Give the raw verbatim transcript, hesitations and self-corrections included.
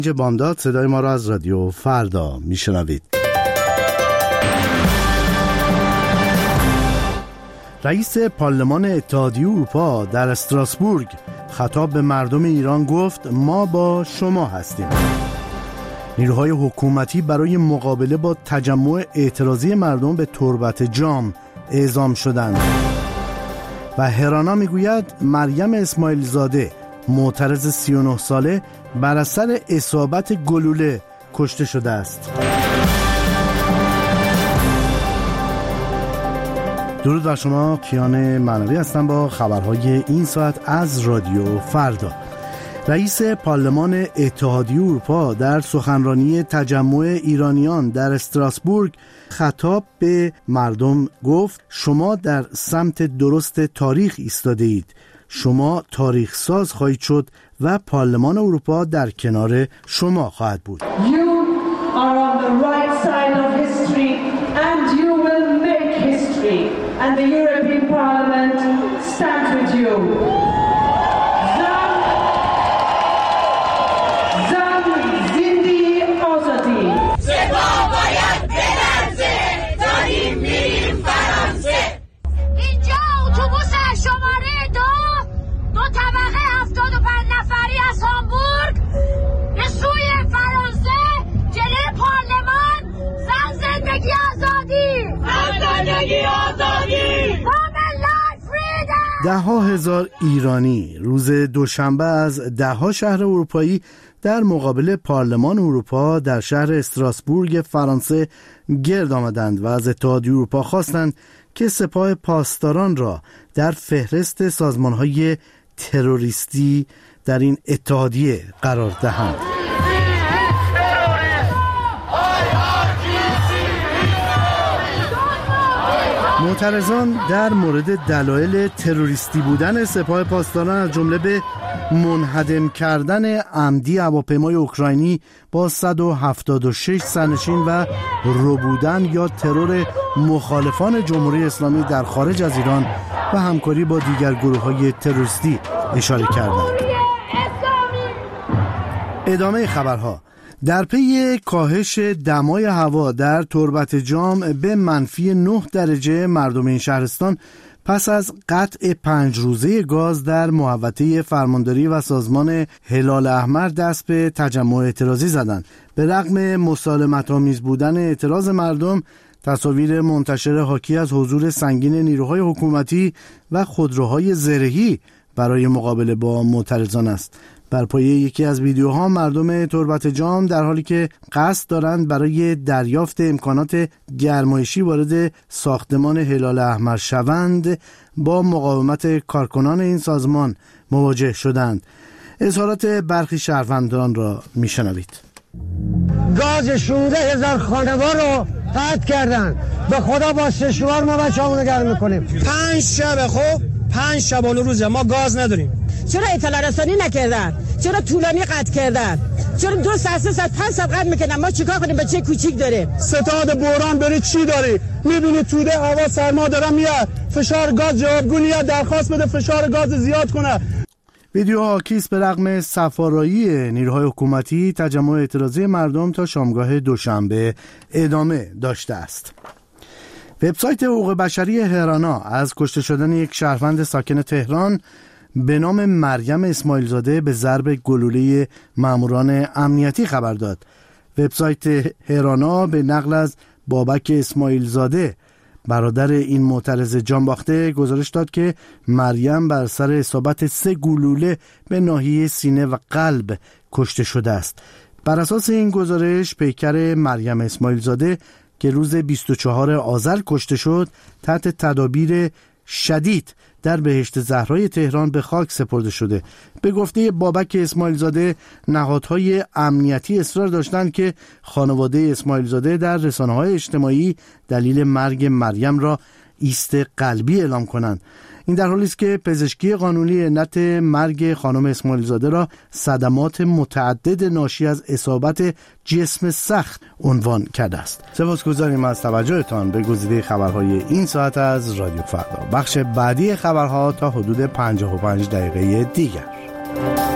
بامداد صدای ما را از رادیو فردا میشنوید. رئیس پارلمان اتحادیه اروپا در استراسبورگ خطاب به مردم ایران گفت ما با شما هستیم. نیروهای حکومتی برای مقابله با تجمع اعتراضی مردم به تربت جام اعزام شدند. و هرانا میگوید مریم اسماعیل زاده معترض سی و نه ساله بر اثر اصابت گلوله کشته شده است. درود بر شما، کیان معنوی هستم با خبرهای این ساعت از رادیو فردا. رئیس پارلمان اتحادیه اروپا در سخنرانی تجمع ایرانیان در استراسبورگ خطاب به مردم گفت شما در سمت درست تاریخ ایستاده اید. شما تاریخ ساز خواهید شد و پارلمان اروپا در کنار شما خواهد بود. You are on the right side of history and you will make history and the European Parliament stands with you. زن زندگی آزادی. سپاه باید بلرزه داریم میریم فرانسه. اینجا اتوبوس شماره دو دو طبقه هفتاد و پنج نفری از هامبورگ به سوی فرانسه جلوی پارلمان. زن زندگی آزادی. زن زندگی آزادی. ده ها هزار ایرانی روز دوشنبه از ده ها شهر اروپایی در مقابل پارلمان اروپا در شهر استراسبورگ فرانسه گرد آمدند و از اتحادیه اروپا خواستند که سپاه پاسداران را در فهرست سازمان‌های تروریستی در این اتحادیه قرار دهند. معترضان در مورد دلایل تروریستی بودن سپاه پاسداران از جمله به منهدم کردن عمدی هواپیمای اوکراینی با صد و هفتاد و شش سرنشین و ربودن یا ترور مخالفان جمهوری اسلامی در خارج از ایران و همکاری با دیگر گروه‌های تروریستی اشاره کردند. ادامه خبرها. در پی کاهش دمای هوا در تربت جام به منفی نه درجه مردم این شهرستان پس از قطع پنج روزه گاز در محوطه فرمانداری و سازمان هلال احمر دست به تجمع اعتراضی زدند. به رغم مسالمت‌آمیز بودن اعتراض مردم، تصاویر منتشر حاکی از حضور سنگین نیروهای حکومتی و خودروهای زرهی برای مقابله با معترضان است. بر پایه یکی از ویدیوها مردم تربت جام در حالی که قصد دارند برای دریافت امکانات گرمایشی وارد ساختمان هلال احمر شوند با مقاومت کارکنان این سازمان مواجه شدند. اظهارات برخی شهروندان را میشنوید. گاز شانزده هزار خانوار رو قطع کردن. به خدا با سشوار ما بچه‌مون گرم میکنیم. پنج شب خب پنج شبانه روزه ما گاز نداریم. چرا اطلاع رسانی نکردن؟ چرا طولانی قطع کردن؟ چرا دو ساعت سه ساعت پنج ساعت قطع میکنن؟ ما چیکار کنیم؟ بچه کوچیک داره. ستاد بحران بری چی داری؟ میبینی توده هوا سرما داره میاد، فشار گاز جوابگویی درخواست بده فشار گاز زیاد کنه. ویدیو حاکی است به رغم صفارایی نیروهای حکومتی تجمع اعتراضی مردم تا شامگاه دوشنبه ادامه داشته است. وبسایت حقوق بشری هرانا از کشته شدن یک شهروند ساکن تهران به نام مریم اسماعیل زاده به ضرب گلوله ماموران امنیتی خبر داد. وبسایت هرانا به نقل از بابک اسماعیل زاده برادر این معترض جانباخته گزارش داد که مریم بر سر اصابت سه گلوله به ناحیه سینه و قلب کشته شده است. بر اساس این گزارش پیکر مریم اسماعیل زاده که روز بیست و چهارم آذر کشته شد تحت تدابیر شدید در بهشت زهرای تهران به خاک سپرده شده. به گفته بابک اسماعیل زاده نهادهای امنیتی اصرار داشتند که خانواده اسماعیل زاده در رسانه‌های اجتماعی دلیل مرگ مریم را ایست قلبی اعلام کنند. این در حالی است که پزشکی قانونی علت مرگ خانم اسماعیل زاده را صدمات متعدد ناشی از اصابت جسم سخت عنوان کرده است. سپاسگزاریم از توجهتان به گزیده خبرهای این ساعت از رادیو فردا. بخش بعدی خبرها تا حدود پنجاه و پنج دقیقه دیگر.